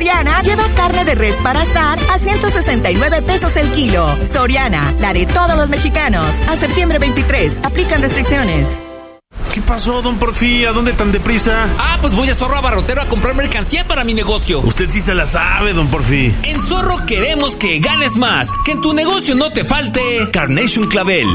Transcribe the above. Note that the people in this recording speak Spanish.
Soriana, lleva carne de res para asar a 169 pesos el kilo. Soriana, la de todos los mexicanos. A septiembre 23, aplican restricciones. ¿Qué pasó, don Porfí? ¿A dónde tan deprisa? Pues voy a Zorro Abarrotero a comprar mercancía para mi negocio. Usted sí se la sabe, don Porfí. En Zorro queremos que ganes más, que en tu negocio no te falte Carnation Clavel.